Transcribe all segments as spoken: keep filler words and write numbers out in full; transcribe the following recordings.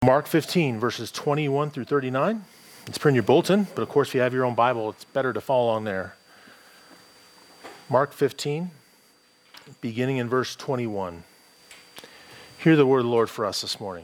Mark fifteen, verses twenty-one through thirty-nine. It's printed in your bulletin, but of course, if you have your own Bible, it's better to follow along there. Mark fifteen, beginning in verse twenty-one. Hear the word of the Lord for us this morning.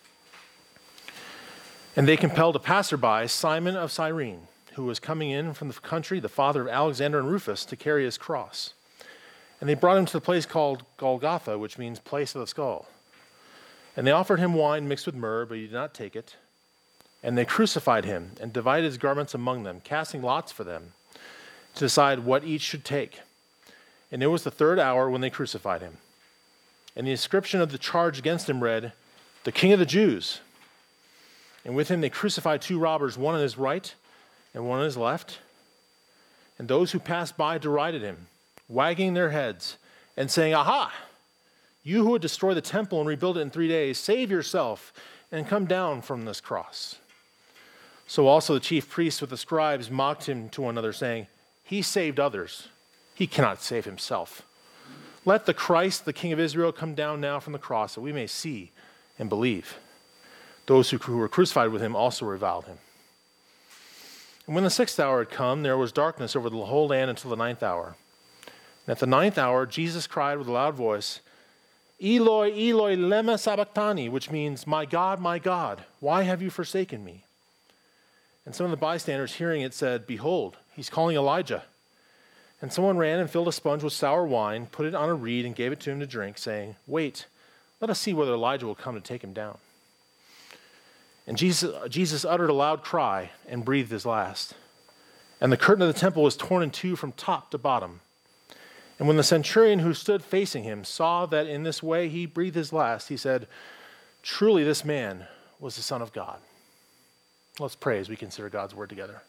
And they compelled a passerby, Simon of Cyrene, who was coming in from the country, the father of Alexander and Rufus, to carry his cross. And they brought him to the place called Golgotha, which means place of the skull. And they offered him wine mixed with myrrh, but he did not take it. And they crucified him and divided his garments among them, casting lots for them to decide what each should take. And it was the third hour when they crucified him. And the inscription of the charge against him read, "The King of the Jews." And with him they crucified two robbers, one on his right and one on his left. And those who passed by derided him, wagging their heads and saying, "Aha! You who would destroy the temple and rebuild it in three days, save yourself and come down from this cross." So also the chief priests with the scribes mocked him to one another, saying, "He saved others. He cannot save himself. Let the Christ, the King of Israel, come down now from the cross, that we may see and believe." Those who were crucified with him also reviled him. And when the sixth hour had come, there was darkness over the whole land until the ninth hour. And at the ninth hour, Jesus cried with a loud voice, "Eloi, Eloi, lema sabachthani," which means, "My God, my God, why have you forsaken me?" And some of the bystanders hearing it said, "Behold, he's calling Elijah." And someone ran and filled a sponge with sour wine, put it on a reed, and gave it to him to drink, saying, "Wait, let us see whether Elijah will come to take him down." And Jesus, Jesus uttered a loud cry and breathed his last. And the curtain of the temple was torn in two from top to bottom. And when the centurion who stood facing him saw that in this way he breathed his last, he said, "Truly this man was the Son of God." Let's pray as we consider God's word together.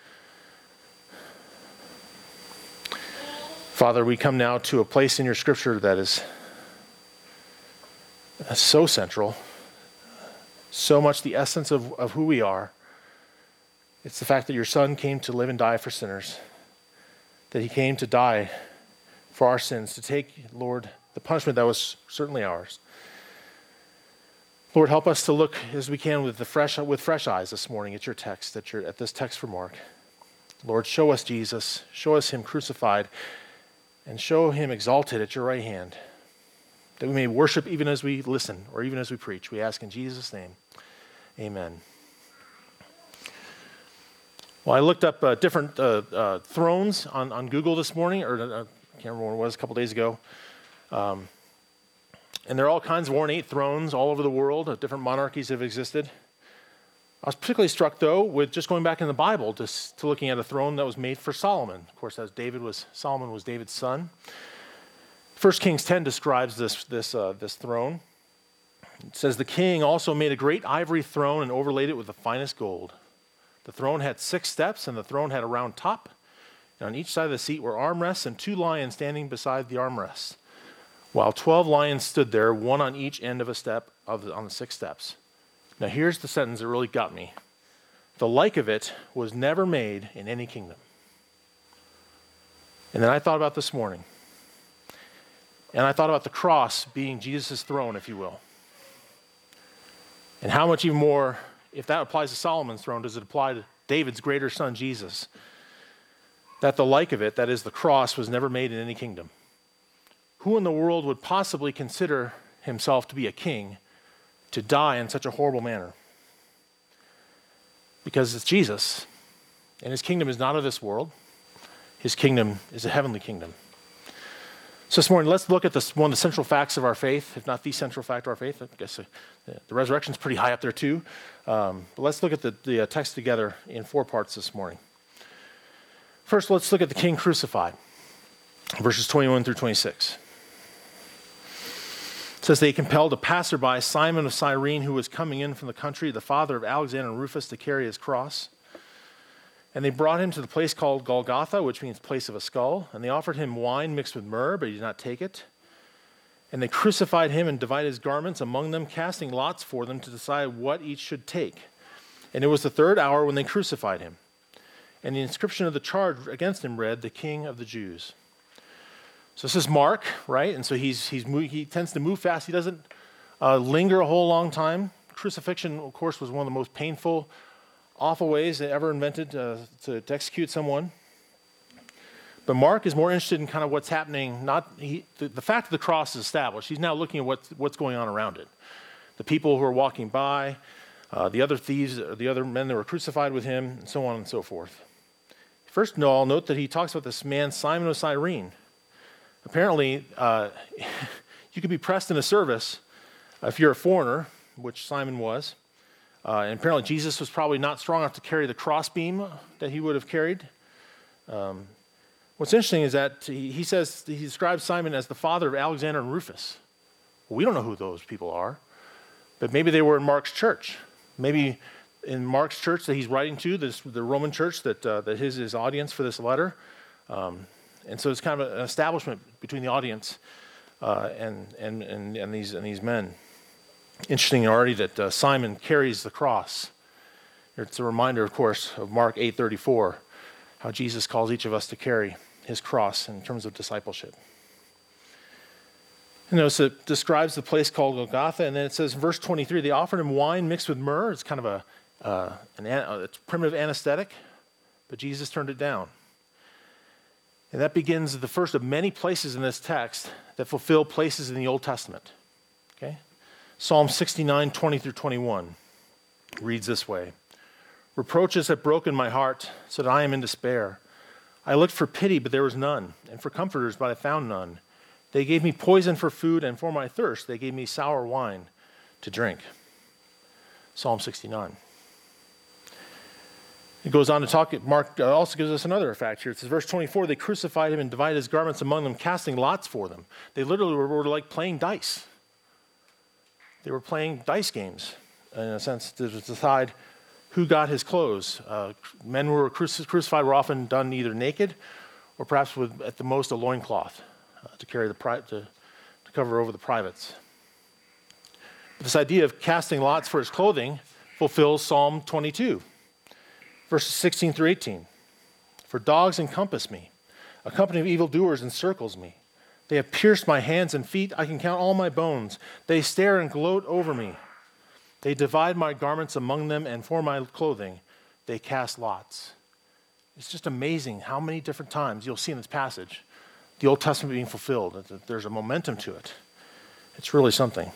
Father, we come now to a place in your scripture that is so central, so much the essence of, of who we are. It's the fact that your Son came to live and die for sinners, that he came to die for our sins, to take, Lord, the punishment that was certainly ours. Lord, help us to look as we can with the fresh with fresh eyes this morning at your text, at, your, at this text from Mark. Lord, show us Jesus, show us him crucified, and show him exalted at your right hand, that we may worship even as we listen or even as we preach. We ask in Jesus' name, amen. Well, I looked up uh, different uh, uh, thrones on, on Google this morning, or uh, I can't remember when it was, a couple days ago. Um, and there are all kinds of ornate thrones all over the world, of different monarchies that have existed. I was particularly struck, though, with just going back in the Bible to, to looking at a throne that was made for Solomon. Of course, as David was, Solomon was David's son. First Kings ten describes this, this, uh, this throne. It says, "The king also made a great ivory throne and overlaid it with the finest gold. The throne had six steps, and the throne had a round top. And on each side of the seat were armrests and two lions standing beside the armrests, while twelve lions stood there, one on each end of a step of the, on the six steps." Now here's the sentence that really got me. "The like of it was never made in any kingdom." And then I thought about this morning. And I thought about the cross being Jesus' throne, if you will. And how much even more, if that applies to Solomon's throne, does it apply to David's greater son, Jesus? That the like of it, that is the cross, was never made in any kingdom. Who in the world would possibly consider himself to be a king to die in such a horrible manner? Because it's Jesus, and his kingdom is not of this world. His kingdom is a heavenly kingdom. So this morning, let's look at this, one of the central facts of our faith, if not the central fact of our faith. I guess uh, the resurrection is pretty high up there too. Um, but let's look at the, the uh, text together in four parts this morning. First, let's look at the king crucified, verses twenty-one through twenty-six. It says, "They compelled a passerby, Simon of Cyrene, who was coming in from the country, the father of Alexander and Rufus, to carry his cross. And they brought him to the place called Golgotha, which means place of a skull. And they offered him wine mixed with myrrh, but he did not take it. And they crucified him and divided his garments among them, casting lots for them to decide what each should take. And it was the third hour when they crucified him. And the inscription of the charge against him read, 'The King of the Jews.'" So this is Mark, right? And so he's he's he tends to move fast. He doesn't uh, linger a whole long time crucifixion, of course, was one of the most painful, awful ways they ever invented uh, to, to execute someone. But Mark is more interested in kind of what's happening. Not he, the, the fact of the cross is established. He's now looking at what's, what's going on around it. The people who are walking by, uh, the other thieves, the other men that were crucified with him, and so on and so forth. First of all, note that he talks about this man, Simon of Cyrene. Apparently, uh, you could be pressed in a service if you're a foreigner, which Simon was. Uh, and apparently Jesus was probably not strong enough to carry the crossbeam that he would have carried. Um, what's interesting is that he, he says, he describes Simon as the father of Alexander and Rufus. Well, we don't know who those people are, but maybe they were in Mark's church. Maybe in Mark's church that he's writing to, this, the Roman church that, uh, that is his audience for this letter. Um, and so it's kind of an establishment between the audience uh, and, and, and, and, these, and these men. Interesting already that uh, Simon carries the cross. It's a reminder, of course, of Mark eight thirty-four, how Jesus calls each of us to carry his cross in terms of discipleship. You know, so it describes the place called Golgotha, and then it says in verse twenty-three, they offered him wine mixed with myrrh. It's kind of a, uh, an, uh, it's primitive anesthetic, but Jesus turned it down. And that begins the first of many places in this text that fulfill places in the Old Testament. Okay? Psalm sixty-nine, twenty through twenty-one reads this way. Reproaches have broken my heart so that I am in despair. I looked for pity, but there was none, and for comforters, but I found none. They gave me poison for food, and for my thirst they gave me sour wine to drink. Psalm sixty-nine. It goes on to talk, Mark also gives us another fact here. It says, verse twenty-four, they crucified him and divided his garments among them, casting lots for them. They literally were, were like playing dice. They were playing dice games, in a sense, to decide who got his clothes. Uh, men who were cruci- crucified were often done either naked or perhaps with, at the most, a loincloth uh, to carry the pri- to, to cover over the privates. This idea of casting lots for his clothing fulfills Psalm twenty-two, verses sixteen through eighteen. For dogs encompass me, a company of evildoers encircles me. They have pierced my hands and feet. I can count all my bones. They stare and gloat over me. They divide my garments among them, and for my clothing they cast lots. It's just amazing how many different times you'll see in this passage the Old Testament being fulfilled. There's a momentum to it. It's really something.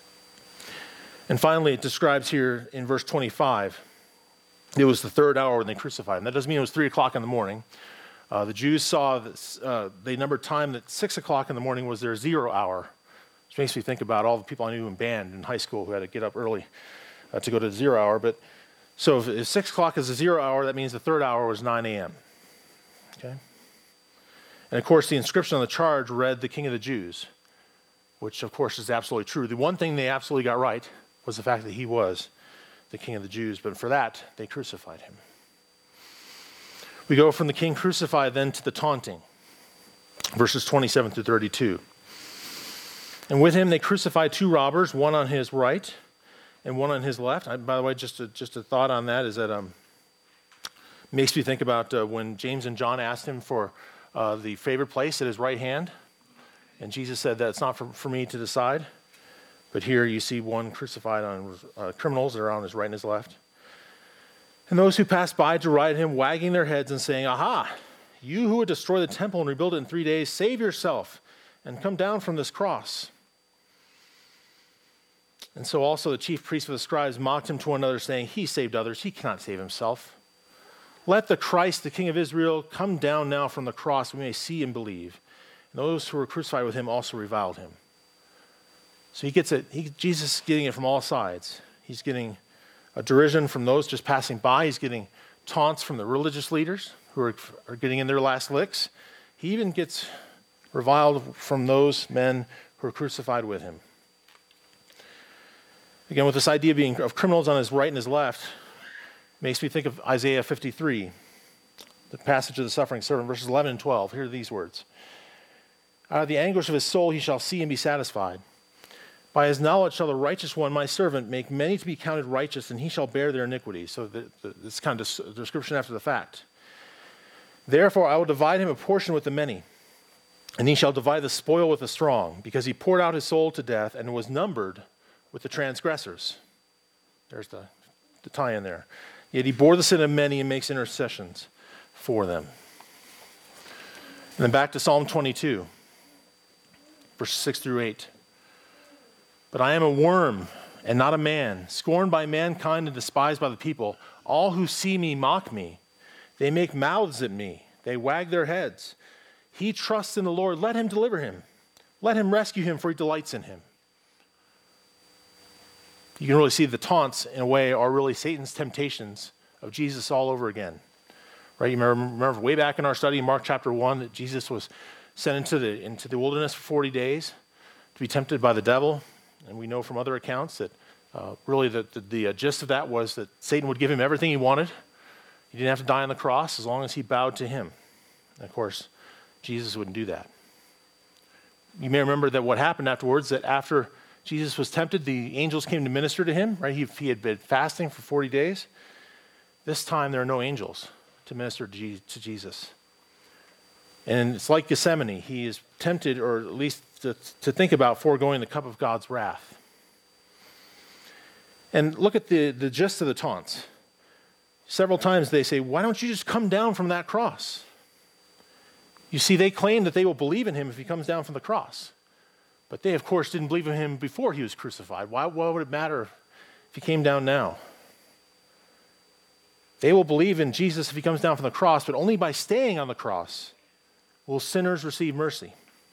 And finally, it describes here in verse twenty-five, it was the third hour when they crucified him. That doesn't mean it was three o'clock in the morning. Uh, the Jews saw that uh, they numbered time that six o'clock in the morning was their zero hour, which makes me think about all the people I knew in band in high school who had to get up early uh, to go to the zero hour. But so if, if six o'clock is the zero hour, that means the third hour was nine a.m. Okay, and of course the inscription on the charge read "the King of the Jews," which of course is absolutely true. The one thing they absolutely got right was the fact that he was the King of the Jews, but for that they crucified him. We go from the king crucified then to the taunting, verses twenty-seven through thirty-two. And with him they crucified two robbers, one on his right and one on his left. I, by the way, just a, just a thought on that is that um, makes me think about uh, when James and John asked him for uh, the favorite place at his right hand, and Jesus said that it's not for, for me to decide. But here you see one crucified on uh, criminals that are on his right and his left. And those who passed by derided him, wagging their heads and saying, "Aha, you who would destroy the temple and rebuild it in three days, save yourself and come down from this cross." And so also the chief priests of the scribes mocked him to one another, saying, "He saved others, he cannot save himself. Let the Christ, the King of Israel, come down now from the cross, we may see and believe." And those who were crucified with him also reviled him. So he gets it, he, Jesus is getting it from all sides. He's getting a derision from those just passing by. He's getting taunts from the religious leaders who are, are getting in their last licks. He even gets reviled from those men who are crucified with him. Again, with this idea of being of criminals on his right and his left, makes me think of Isaiah fifty-three, the passage of the suffering servant, verses eleven and twelve. Here are these words. Out of the anguish of his soul he shall see and be satisfied. By his knowledge shall the righteous one, my servant, make many to be counted righteous, and he shall bear their iniquities. So the, the, this kind of description after the fact. Therefore I will divide him a portion with the many, and he shall divide the spoil with the strong, because he poured out his soul to death and was numbered with the transgressors. There's the, the tie-in there. Yet he bore the sin of many and makes intercessions for them. And then back to Psalm twenty-two, verses six through eight. But I am a worm and not a man, scorned by mankind and despised by the people. All who see me mock me. They make mouths at me. They wag their heads. He trusts in the Lord. Let him deliver him. Let him rescue him, for he delights in him. You can really see the taunts, in a way, are really Satan's temptations of Jesus all over again. Right? You remember, remember way back in our study in Mark chapter one that Jesus was sent into the, into the wilderness for forty days to be tempted by the devil. And we know from other accounts that uh, really the, the, the gist of that was that Satan would give him everything he wanted. He didn't have to die on the cross as long as he bowed to him. And of course, Jesus wouldn't do that. You may remember that what happened afterwards, that after Jesus was tempted, the angels came to minister to him, right? He, he had been fasting for forty days. This time there are no angels to minister to Jesus. And it's like Gethsemane. He is tempted, or at least to, to think about foregoing the cup of God's wrath. And look at the, the gist of the taunts. Several times they say, why don't you just come down from that cross? You see, they claim that they will believe in him if he comes down from the cross. But they, of course, didn't believe in him before he was crucified. Why, why would it matter if he came down now? They will believe in Jesus if he comes down from the cross, but only by staying on the cross will sinners receive mercy.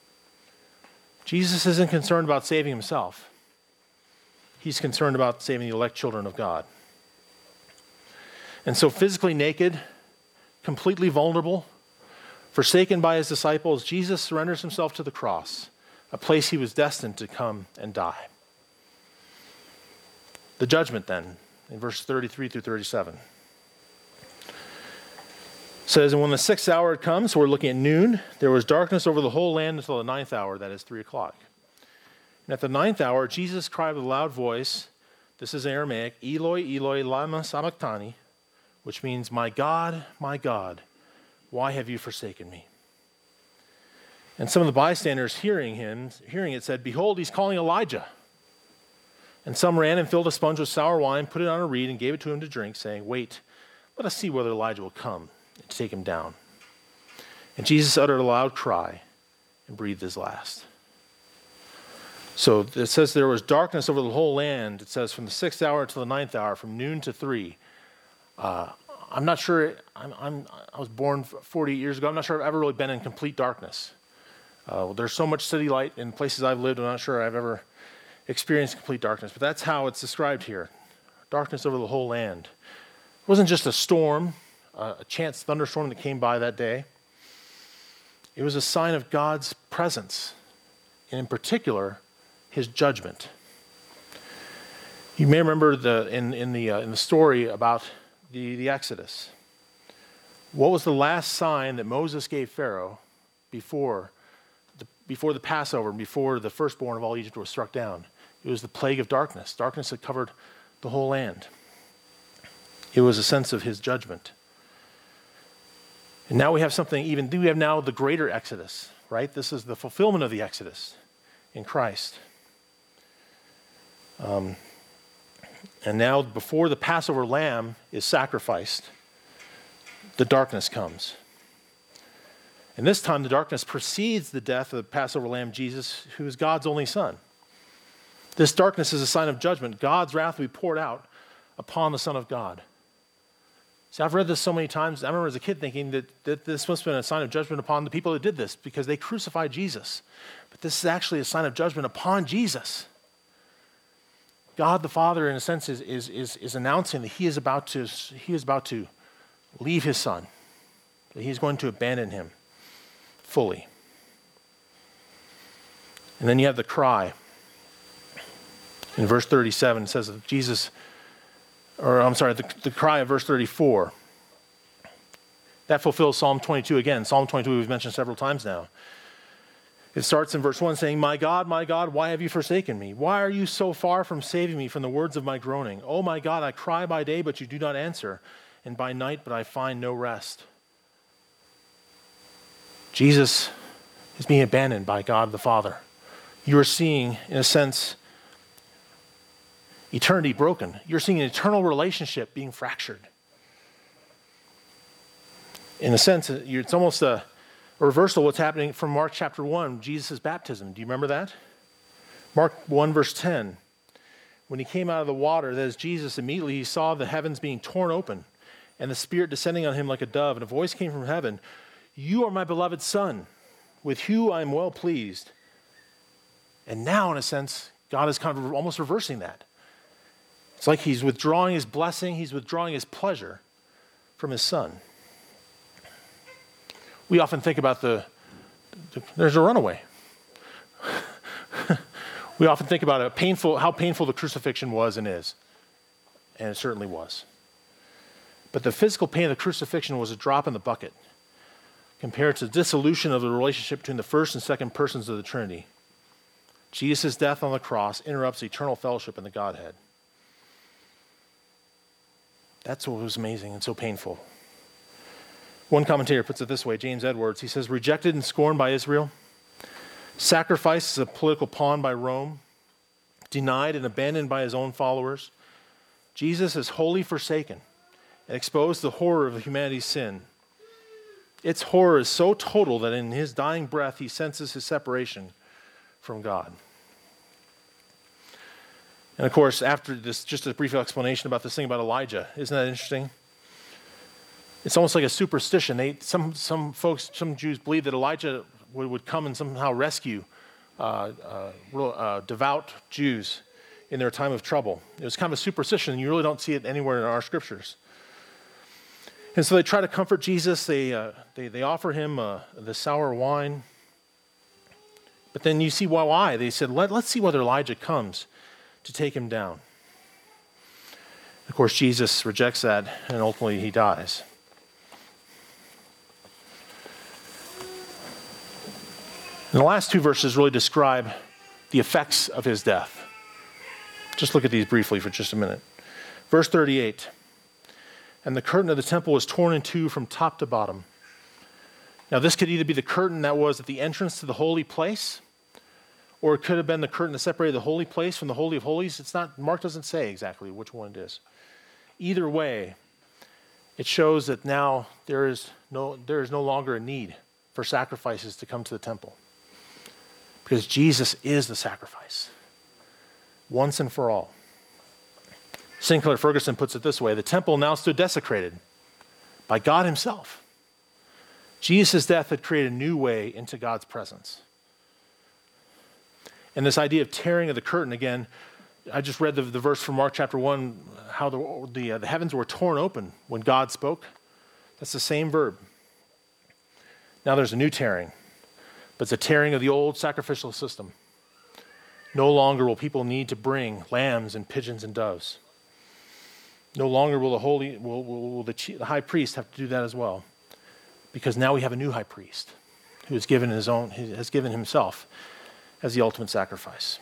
Jesus isn't concerned about saving himself. He's concerned about saving the elect children of God. And so physically naked, completely vulnerable, forsaken by his disciples, Jesus surrenders himself to the cross, a place he was destined to come and die. The judgment then, in verses thirty-three through thirty-seven. Says, and when the sixth hour had come, so we're looking at noon, there was darkness over the whole land until the ninth hour, that is three o'clock. And at the ninth hour, Jesus cried with a loud voice, this is Aramaic, Eloi, Eloi, lama sabachthani, which means, my God, my God, why have you forsaken me? And some of the bystanders hearing him, hearing it said, behold, he's calling Elijah. And some ran and filled a sponge with sour wine, put it on a reed, and gave it to him to drink, saying, wait, let us see whether Elijah will come and take him down. And Jesus uttered a loud cry and breathed his last. So it says there was darkness over the whole land. It says from the sixth hour to the ninth hour, from noon to three. Uh, I'm not sure, I'm, I'm, I was born forty years ago. I'm not sure I've ever really been in complete darkness. Uh, there's so much city light in places I've lived, I'm not sure I've ever experienced complete darkness. But that's how it's described here. Darkness over the whole land. It wasn't just a storm, uh, a chance thunderstorm that came by that day. It was a sign of God's presence, and in particular, his judgment. You may remember the in, in the uh, in the story about the, the Exodus. What was the last sign that Moses gave Pharaoh before the, before the Passover, before the firstborn of all Egypt was struck down? It was the plague of darkness. Darkness had covered the whole land. It was a sense of his judgment. And now we have something even, we have now the greater Exodus, right? This is the fulfillment of the Exodus in Christ. Um, and now before the Passover lamb is sacrificed, the darkness comes. And this time the darkness precedes the death of the Passover lamb Jesus, who is God's only son. This darkness is a sign of judgment. God's wrath will be poured out upon the Son of God. See, I've read this so many times. I remember as a kid thinking that, that this must have been a sign of judgment upon the people that did this because they crucified Jesus. But this is actually a sign of judgment upon Jesus. God the Father, in a sense, is, is, is, is announcing that he is about to, he is about to leave his son, that he is going to abandon him fully. And then you have the cry. In verse thirty-seven, it says that Jesus, or I'm sorry, the, the cry of verse thirty-four. That fulfills Psalm twenty-two again. Psalm twenty-two we've mentioned several times now. It starts in verse one saying, my God, my God, why have you forsaken me? Why are you so far from saving me from the words of my groaning? Oh my God, I cry by day, but you do not answer, and by night, but I find no rest. Jesus is being abandoned by God the Father. You are seeing, in a sense, eternity broken. You're seeing an eternal relationship being fractured. In a sense, it's almost a reversal of what's happening from Mark chapter one, Jesus' baptism. Do you remember that? Mark one, verse ten. When he came out of the water, that is Jesus, immediately he saw the heavens being torn open and the Spirit descending on him like a dove. And a voice came from heaven, "You are my beloved Son, with whom I am well pleased." And now, in a sense, God is kind of almost reversing that. It's like he's withdrawing his blessing, he's withdrawing his pleasure from his Son. We often think about the, the there's a runaway. We often think about a painful, how painful the crucifixion was and is. And it certainly was. But the physical pain of the crucifixion was a drop in the bucket compared to the dissolution of the relationship between the first and second persons of the Trinity. Jesus' death on the cross interrupts eternal fellowship in the Godhead. That's what was amazing and so painful. One commentator puts it this way, James Edwards. He says, "Rejected and scorned by Israel, sacrificed as a political pawn by Rome, denied and abandoned by his own followers, Jesus is wholly forsaken and exposed to the horror of humanity's sin. Its horror is so total that in his dying breath he senses his separation from God." And of course, after this, just a brief explanation about this thing about Elijah. Isn't that interesting? It's almost like a superstition. They, some, some folks, some Jews believe that Elijah would, would come and somehow rescue uh, uh, real, uh, devout Jews in their time of trouble. It was kind of a superstition, and you really don't see it anywhere in our scriptures. And so they try to comfort Jesus. They, uh, they, they offer him uh, the sour wine. But then you see why. why. They said, Let, let's see whether Elijah comes to take him down. Of course, Jesus rejects that, and ultimately he dies. And the last two verses really describe the effects of his death. Just look at these briefly for just a minute. Verse thirty-eight, "And the curtain of the temple was torn in two from top to bottom." Now this could either be the curtain that was at the entrance to the holy place, or it could have been the curtain that separated the holy place from the Holy of Holies. It's not, Mark doesn't say exactly which one it is. Either way, it shows that now there is no, there is no longer a need for sacrifices to come to the temple. Because Jesus is the sacrifice, once and for all. Sinclair Ferguson puts it this way: the temple now stood desecrated by God himself. Jesus' death had created a new way into God's presence. And this idea of tearing of the curtain, again, I just read the, the verse from Mark chapter one, how the, the, uh, the heavens were torn open when God spoke. That's the same verb. Now there's a new tearing, but it's a tearing of the old sacrificial system. No longer will people need to bring lambs and pigeons and doves. No longer will the holy, will, will, will the, chief, the high priest have to do that as well, because now we have a new high priest who has given his own, has given himself as the ultimate sacrifice.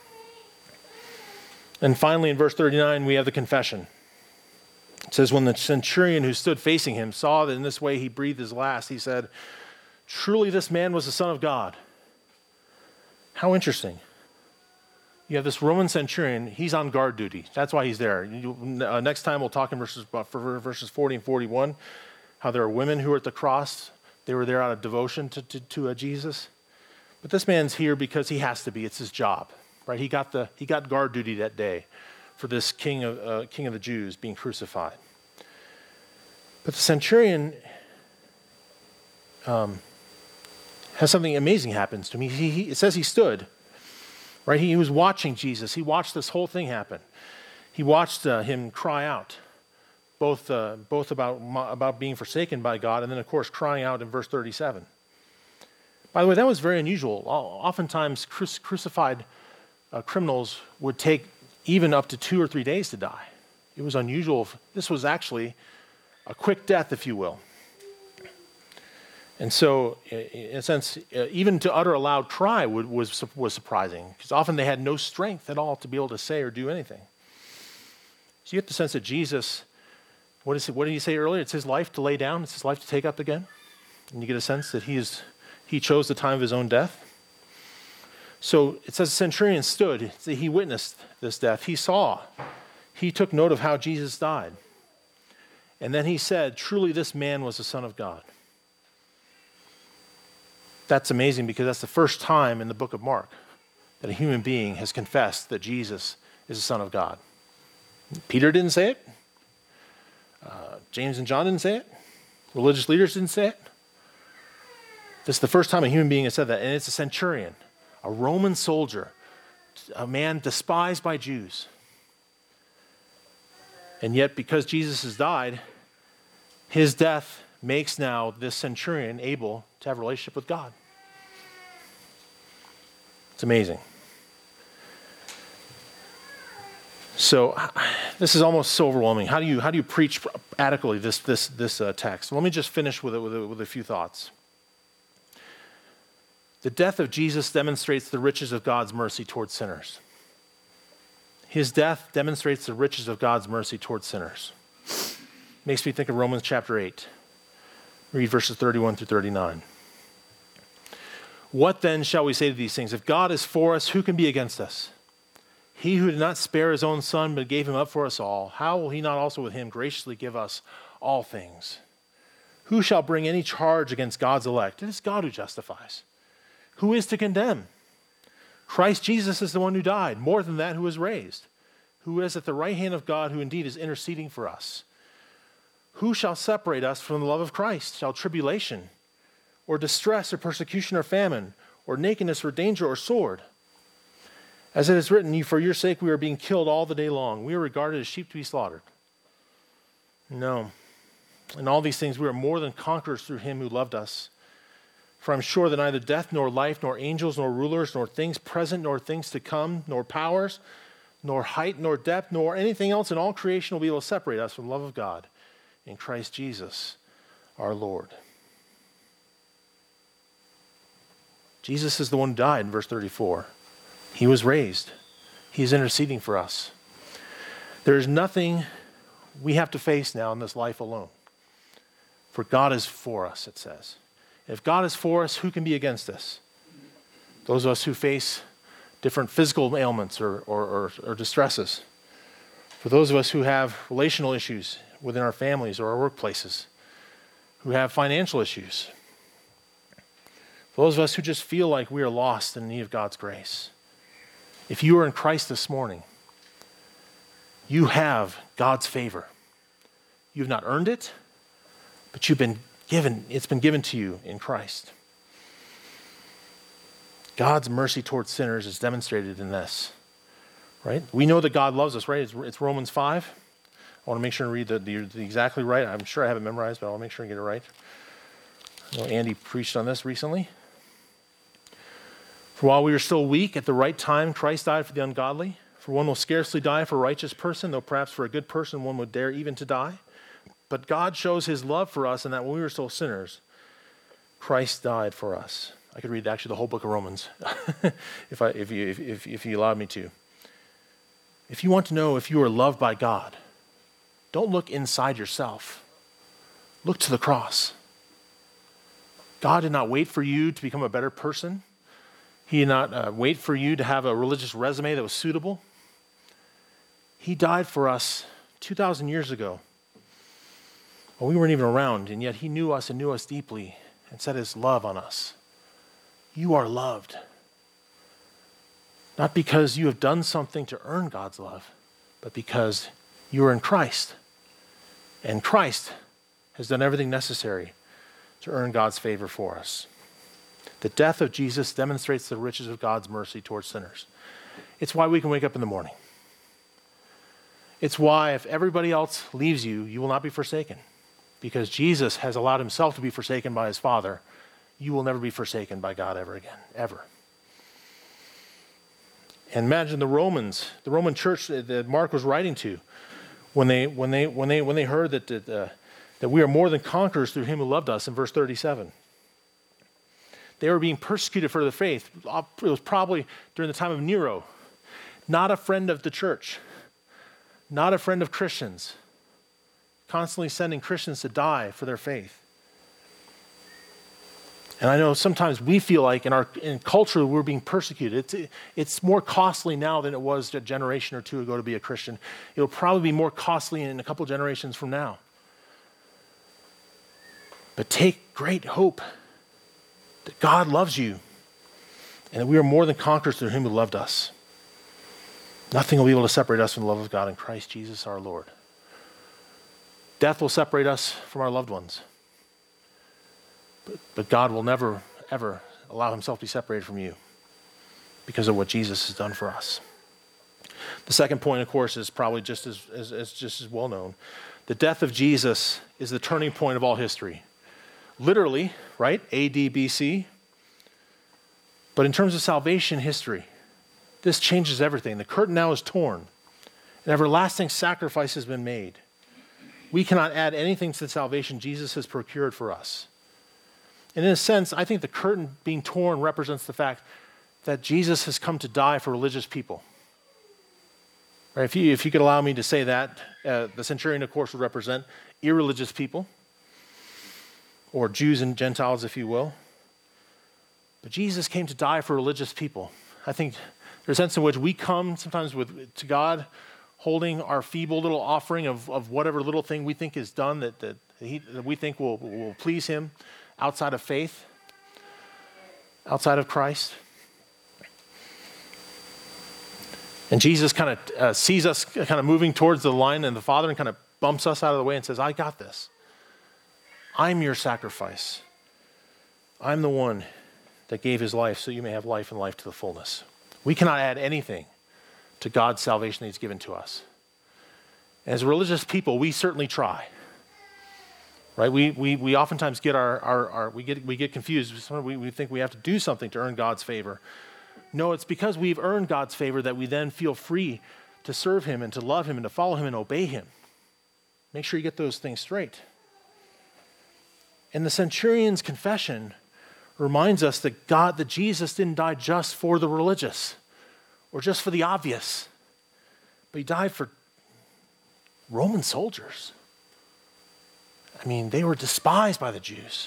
And finally, in verse thirty-nine, we have the confession. It says, "When the centurion who stood facing him saw that in this way he breathed his last, he said, 'Truly this man was the Son of God.'" How interesting. You have this Roman centurion, he's on guard duty. That's why he's there. You, uh, next time we'll talk in verses, uh, for verses forty and forty-one, how there are women who are at the cross. They were there out of devotion to, to, to uh, Jesus. But this man's here because he has to be. It's his job, right? He got the he got guard duty that day for this king of uh, king of the Jews being crucified. But the centurion um, has something amazing happens to him. He, he, it says he stood, right? He, he was watching Jesus. He watched this whole thing happen. He watched uh, him cry out, both uh, both about about being forsaken by God, and then of course crying out in verse thirty-seven. By the way, that was very unusual. Oftentimes, cru- crucified uh, criminals would take even up to two or three days to die. It was unusual. This was actually a quick death, if you will. And so, in a sense, even to utter a loud cry would, was, was surprising, because often they had no strength at all to be able to say or do anything. So you get the sense that Jesus, what, is it, what did he say earlier? It's his life to lay down. It's his life to take up again. And you get a sense that he is... He chose the time of his own death. So it says the centurion stood. He witnessed this death. He saw. He took note of how Jesus died. And then he said, truly this man was the Son of God. That's amazing because that's the first time in the book of Mark that a human being has confessed that Jesus is the Son of God. Peter didn't say it. Uh, James and John didn't say it. Religious leaders didn't say it. This is the first time a human being has said that, and it's a centurion, a Roman soldier, a man despised by Jews. And yet, because Jesus has died, his death makes now this centurion able to have a relationship with God. It's amazing. So this is almost so overwhelming. How do you how do you preach adequately this this this uh, text? Well, let me just finish with it with a, with a few thoughts. The death of Jesus demonstrates the riches of God's mercy towards sinners. His death demonstrates the riches of God's mercy towards sinners. Makes me think of Romans chapter eight. Read verses thirty-one through thirty-nine. What then shall we say to these things? If God is for us, who can be against us? He who did not spare his own son, but gave him up for us all, how will he not also with him graciously give us all things? Who shall bring any charge against God's elect? It is God who justifies. Who is to condemn? Christ Jesus is the one who died, more than that, who was raised, who is at the right hand of God, who indeed is interceding for us. Who shall separate us from the love of Christ? Shall tribulation, or distress, or persecution, or famine, or nakedness, or danger, or sword? As it is written, for your sake we are being killed all the day long. We are regarded as sheep to be slaughtered. No. In all these things we are more than conquerors through him who loved us. For I'm sure that neither death, nor life, nor angels, nor rulers, nor things present, nor things to come, nor powers, nor height, nor depth, nor anything else in all creation will be able to separate us from the love of God in Christ Jesus our Lord. Jesus is the one who died in verse thirty-four. He was raised. He is interceding for us. There is nothing we have to face now in this life alone. For God is for us, it says. If God is for us, who can be against us? Those of us who face different physical ailments or, or, or, or distresses. For those of us who have relational issues within our families or our workplaces, who have financial issues. For those of us who just feel like we are lost in need of God's grace. If you are in Christ this morning, you have God's favor. You've not earned it, but you've been given, it's been given to you in Christ. God's mercy towards sinners is demonstrated in this, right? We know that God loves us, right? It's, it's Romans five. I want to make sure and read the, the, the exactly right. I'm sure I have it memorized, but I want to make sure and get it right. I know Andy preached on this recently. For while we were still weak, at the right time, Christ died for the ungodly. For one will scarcely die for a righteous person, though perhaps for a good person one would dare even to die. But God shows his love for us in that when we were still sinners, Christ died for us. I could read actually the whole book of Romans if, I, if, you, if, if, if you allowed me to. If you want to know if you are loved by God, don't look inside yourself. Look to the cross. God did not wait for you to become a better person. He did not uh, wait for you to have a religious resume that was suitable. He died for us two thousand years ago. Well, we weren't even around, and yet he knew us and knew us deeply and set his love on us. You are loved. Not because you have done something to earn God's love, but because you are in Christ. And Christ has done everything necessary to earn God's favor for us. The death of Jesus demonstrates the riches of God's mercy towards sinners. It's why we can wake up in the morning. It's why if everybody else leaves you, you will not be forsaken. Because Jesus has allowed himself to be forsaken by his Father. You will never be forsaken by God ever again, ever. And imagine the Romans, the Roman church that Mark was writing to, when they when they when they when they heard that that, uh, that we are more than conquerors through him who loved us in verse thirty-seven. They were being persecuted for their faith. It was probably during the time of Nero. Not a friend of the church. Not a friend of Christians. Constantly sending Christians to die for their faith. And I know sometimes we feel like in our in culture we're being persecuted. It's, it's more costly now than it was a generation or two ago to be a Christian. It'll probably be more costly in a couple generations from now. But take great hope that God loves you and that we are more than conquerors through him who loved us. Nothing will be able to separate us from the love of God in Christ Jesus our Lord. Death will separate us from our loved ones. But, but God will never, ever allow himself to be separated from you because of what Jesus has done for us. The second point, of course, is probably just as, as, as just as well known. The death of Jesus is the turning point of all history. Literally, right? A D B C. But in terms of salvation history, this changes everything. The curtain now is torn. An everlasting sacrifice has been made. We cannot add anything to the salvation Jesus has procured for us. And in a sense, I think the curtain being torn represents the fact that Jesus has come to die for religious people. Right? If you, if you could allow me to say that, uh, the centurion, of course, would represent irreligious people, or Jews and Gentiles, if you will. But Jesus came to die for religious people. I think there's a sense in which we come sometimes with to God holding our feeble little offering of, of whatever little thing we think is done that, that, he, that we think will, will please him outside of faith, outside of Christ. And Jesus kind of uh, sees us kind of moving towards the line and the Father and kind of bumps us out of the way and says, I got this. I'm your sacrifice. I'm the one that gave his life so you may have life and life to the fullness. We cannot add anything to God's salvation that he's given to us. As religious people, we certainly try. Right? We we we oftentimes get our, our, our we get we get confused. We, we think we have to do something to earn God's favor. No, it's because we've earned God's favor that we then feel free to serve him and to love him and to follow him and obey him. Make sure you get those things straight. And the centurion's confession reminds us that God, that Jesus didn't die just for the religious or just for the obvious, but he died for Roman soldiers. I mean, they were despised by the Jews.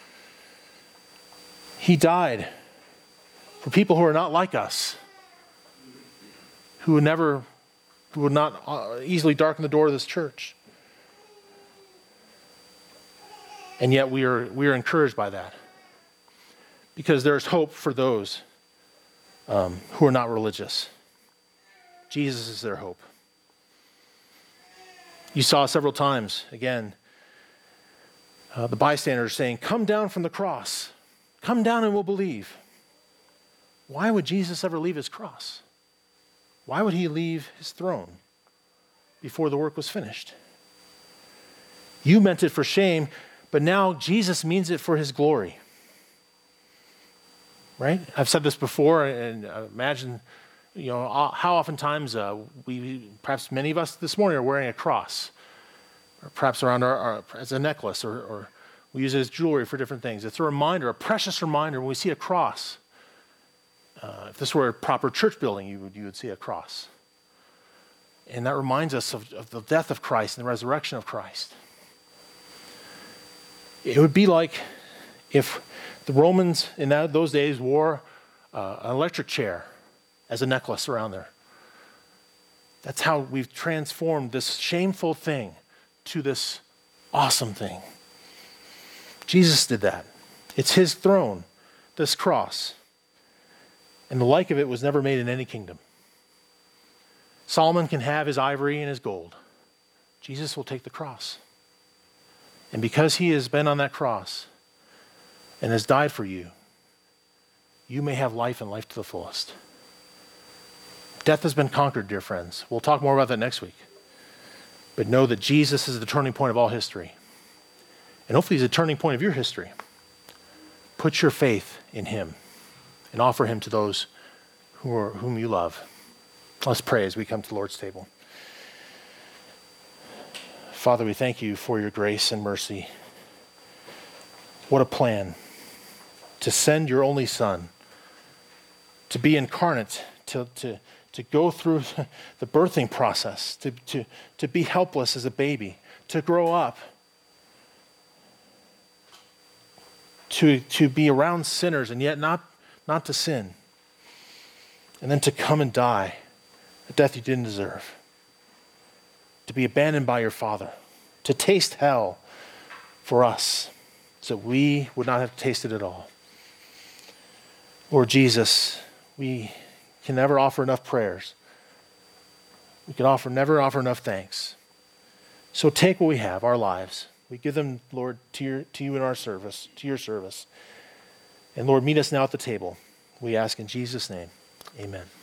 He died for people who are not like us, who would never, who would not uh, easily darken the door of this church. And yet we are we are encouraged by that, because there is hope for those um, who are not religious. Jesus is their hope. You saw several times, again, uh, the bystanders saying, come down from the cross. Come down and we'll believe. Why would Jesus ever leave his cross? Why would he leave his throne before the work was finished? You meant it for shame, but now Jesus means it for his glory. Right? I've said this before, and imagine, you know, how oftentimes uh, we, perhaps many of us this morning are wearing a cross, or perhaps around our, our as a necklace, or, or we use it as jewelry for different things. It's a reminder, a precious reminder when we see a cross. Uh, if this were a proper church building, you would you would see a cross. And that reminds us of, of the death of Christ and the resurrection of Christ. It would be like if the Romans in that, those days wore uh, an electric chair as a necklace around there. That's how we've transformed this shameful thing to this awesome thing. Jesus did that. It's his throne, this cross. And the like of it was never made in any kingdom. Solomon can have his ivory and his gold. Jesus will take the cross. And because he has been on that cross and has died for you, you may have life and life to the fullest. Death has been conquered, dear friends. We'll talk more about that next week. But know that Jesus is the turning point of all history. And hopefully he's a turning point of your history. Put your faith in him and offer him to those who are, whom you love. Let's pray as we come to the Lord's table. Father, we thank you for your grace and mercy. What a plan to send your only Son, to be incarnate, to, to, to go through the birthing process, to, to, to be helpless as a baby, to grow up, to, to be around sinners and yet not, not to sin. And then to come and die a death you didn't deserve. To be abandoned by your Father. To taste hell for us so we would not have tasted it all. Lord Jesus, we can never offer enough prayers. We can offer never offer enough thanks. So take what we have, our lives. We give them, Lord, to, your, to you in our service, to your service. And Lord, meet us now at the table. We ask in Jesus' name, amen.